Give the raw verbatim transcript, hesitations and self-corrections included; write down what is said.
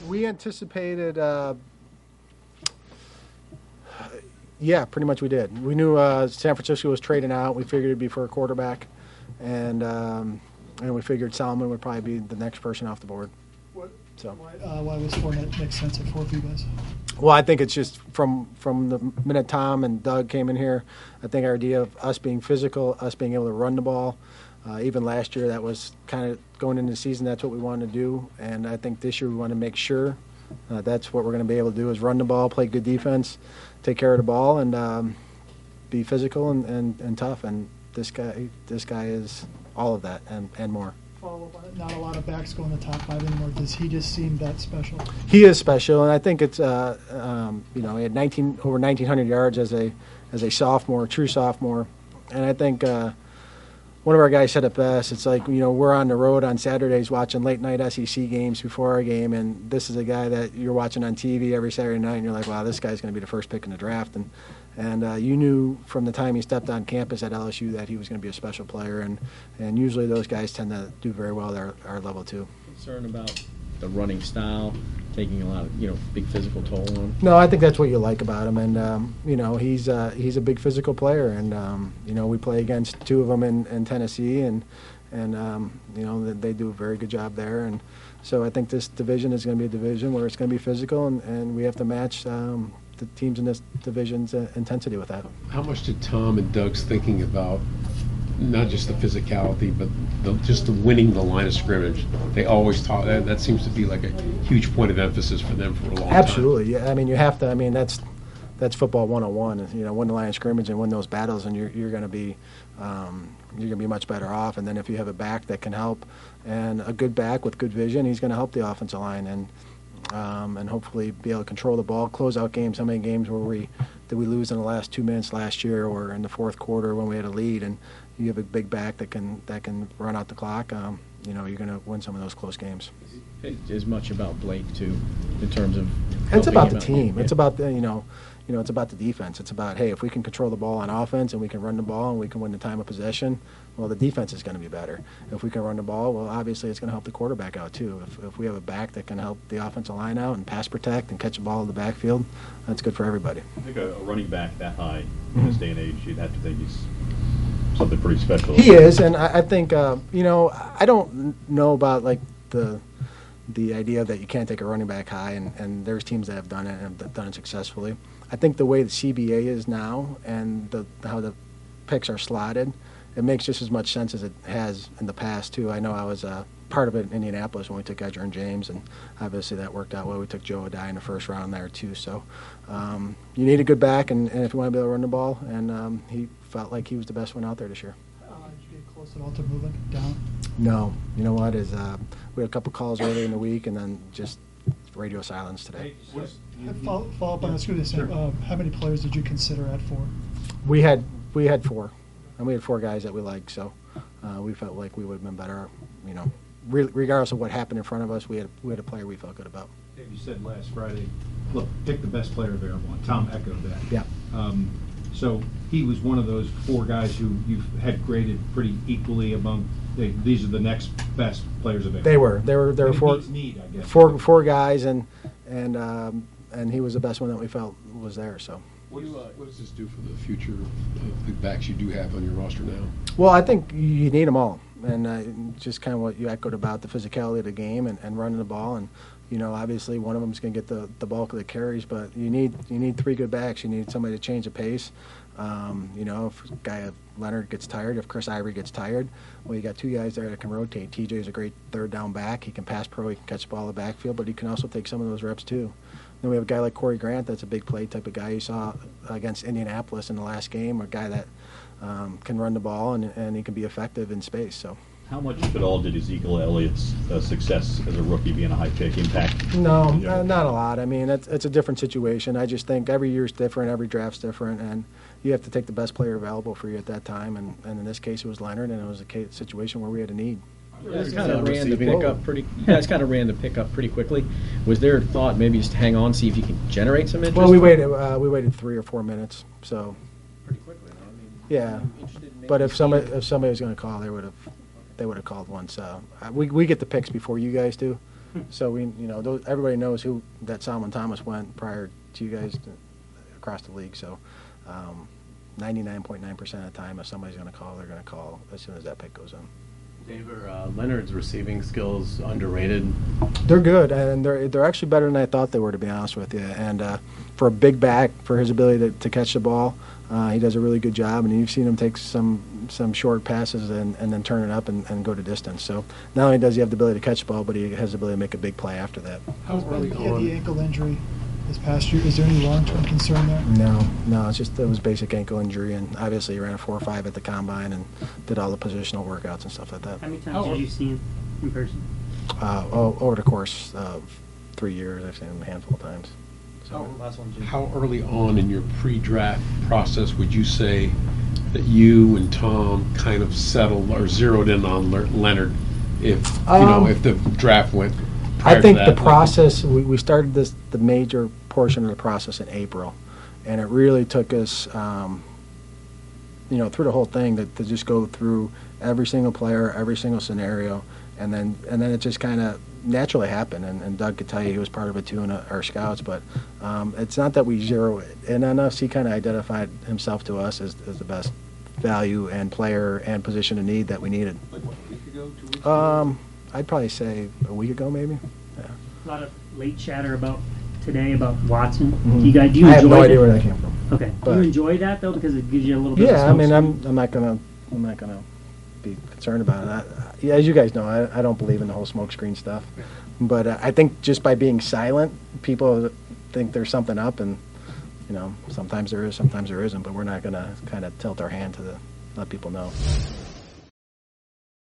we anticipated. Uh, yeah, pretty much we did. We knew uh, San Francisco was trading out. We figured it'd be for a quarterback, and um, and we figured Salmon would probably be the next person off the board. What, so why, uh, why was Fournette make sense at four for you guys? Well, I think it's just from from the minute Tom and Doug came in here, I think our idea of us being physical, us being able to run the ball. Uh, even last year, that was kind of going into the season. That's what we wanted to do, and I think this year we want to make sure uh, that's what we're going to be able to do: is run the ball, play good defense, take care of the ball, and um, be physical and, and, and tough. And this guy, this guy is all of that and, and more. Follow up on it. Not a lot of backs go in the top five anymore. Does he just seem that special? He is special, and I think it's uh, um, you know he had nineteen over nineteen hundred yards as a as a sophomore, true sophomore, and I think. Uh, One of our guys said it best. It's like, you know, we're on the road on Saturdays watching late-night S E C games before our game, and this is a guy that you're watching on T V every Saturday night, and you're like, wow, this guy's going to be the first pick in the draft. And and uh, you knew from the time he stepped on campus at L S U that he was going to be a special player, and, and usually those guys tend to do very well at our, our level, too. Concerned about the running style, taking a lot of, you know, big physical toll on him? No, I think that's what you like about him, and um, you know he's uh, he's a big physical player, and um, you know we play against two of them in, in Tennessee, and and um, you know they do a very good job there, and so I think this division is going to be a division where it's going to be physical, and, and we have to match um, the teams in this division's uh, intensity with that. How much did Tom and Doug's thinking about not just the physicality, but the, just the winning the line of scrimmage? They always talk that. That seems to be like a huge point of emphasis for them for a long Absolutely. time. Absolutely. Yeah. I mean, you have to. I mean, that's that's football one oh one. You know, win the line of scrimmage and win those battles, and you're you're going to be um, you're going to be much better off. And then if you have a back that can help, and a good back with good vision, he's going to help the offensive line and um, and hopefully be able to control the ball, close out games. How many games were we did we lose in the last two minutes last year, or in the fourth quarter when we had a lead? And you have a big back that can that can run out the clock. Um, you know, you're going to win some of those close games. As much about Blake too, in terms of. It's about the team. Yeah. It's about the you know, you know, it's about the defense. It's about, hey, if we can control the ball on offense and we can run the ball and we can win the time of possession, well, the defense is going to be better. If we can run the ball, well, obviously it's going to help the quarterback out too. If if we have a back that can help the offensive line out and pass protect and catch a ball in the backfield, that's good for everybody. I think a, a running back that high in this day and age, you'd have to think he's something pretty special. He is, and I, I think uh, you know I don't know about like the the idea that you can't take a running back high, and, and there's teams that have done it and have done it successfully. I think the way the C B A is now and the, how the picks are slotted, it makes just as much sense as it has in the past too. I know I was uh, part of it in Indianapolis when we took Edgerrin James, and obviously that worked out well. We took Joe Adai in the first round there too. So um, you need a good back, and, and if you want to be able to run the ball, and um, he felt like he was the best one out there this year. Uh, did you get close at all to moving down? No. You know what? Is uh, we had a couple calls earlier in the week, and then just radio silence today. Follow, follow up on this. Sure. Uh, how many players did you consider at four? We had we had four, and we had four guys that we liked. So uh, we felt like we would have been better. You know, re- regardless of what happened in front of us, we had we had a player we felt good about. Dave, you said last Friday, look, pick the best player available, and Tom echoed that. Yeah. Um, so he was one of those four guys who you've had graded pretty equally among. They, these are the next best players available. They were. They were. There were four. Need, I guess. Four four guys, and and um, and he was the best one that we felt was there. So. What, is, what does this do for the future of the backs you do have on your roster now? Well, I think you need them all, and uh, just kind of what you echoed about the physicality of the game and, and running the ball, and you know, obviously one of them is going to get the, the bulk of the carries, but you need you need three good backs. You need somebody to change the pace. Um, you know, if a guy if Leonard gets tired, if Chris Ivory gets tired, well, you got two guys there that can rotate. T J is a great third down back. He can pass pro. He can catch the ball in the backfield, but he can also take some of those reps too. Then we have a guy like Corey Grant that's a big play type of guy you saw against Indianapolis in the last game, a guy that um, can run the ball and, and he can be effective in space. So. How much, if at all, did Ezekiel Elliott's uh, success as a rookie being a high pick impact? No, uh, not a lot. I mean, it's, it's a different situation. I just think every year's different, every draft's different, and you have to take the best player available for you at that time. And, and in this case, it was Leonard, and it was a case, situation where we had a need. You guys kind of ran the pick up pretty. You guys kind of ran the pick up pretty quickly. Was there a thought maybe just to hang on, see if you can generate some interest? Well, we waited. Uh, we waited three or four minutes. So. Pretty quickly, though. I mean, yeah, but if somebody if somebody was going to call, they would have they would have called once. Uh, we we get the picks before you guys do, So we, you know, those, everybody knows who that Solomon Thomas went prior to you guys to, across the league. So um, ninety-nine point nine percent of the time, if somebody's going to call, they're going to call as soon as that pick goes in. Dave, are uh, Leonard's receiving skills underrated? They're good, and they're they're actually better than I thought they were, to be honest with you. And uh, for a big back, for his ability to, to catch the ball, uh, he does a really good job. And you've seen him take some some short passes and, and then turn it up and, and go to distance. So not only does he have the ability to catch the ball, but he has the ability to make a big play after that. How early He had the on? ankle injury this past year. Is there any long-term concern there? No, no, it's just it was basic ankle injury, and obviously he ran a four or five at the combine and did all the positional workouts and stuff like that. How many times did you see him in person? Uh, o- over the course of three years, I've seen him a handful of times. So, How early on in your pre-draft process would you say that you and Tom kind of settled or zeroed in on Le- Leonard if, you know, Um, if the draft went prior I think to the that? process, we, we started this, the major portion of the process in April, and it really took us, um, you know, through the whole thing to, to just go through every single player, every single scenario, and then and then it just kind of naturally happened. And, and Doug could tell you he was part of it too in our scouts, but um, it's not that we zero it in on us. He kind of identified himself to us as, as the best value and player and position of need that we needed. Like what, a week ago, two weeks Um, I'd probably say a week ago, maybe. Yeah. A lot of late chatter about today about Watson. Mhm. Do you guys do you I enjoy have no that? idea where that came from. Okay. Do but- you enjoy that though because it gives you a little bit Yeah, I of a mean, smoke I'm I'm not gonna I'm not gonna be concerned about it. I, yeah, as you guys know, I, I don't believe in the whole smokescreen stuff, but uh, I think just by being silent, people think there's something up, and you know, sometimes there is, sometimes there isn't. But we're not gonna kind of tilt our hand to the let people know.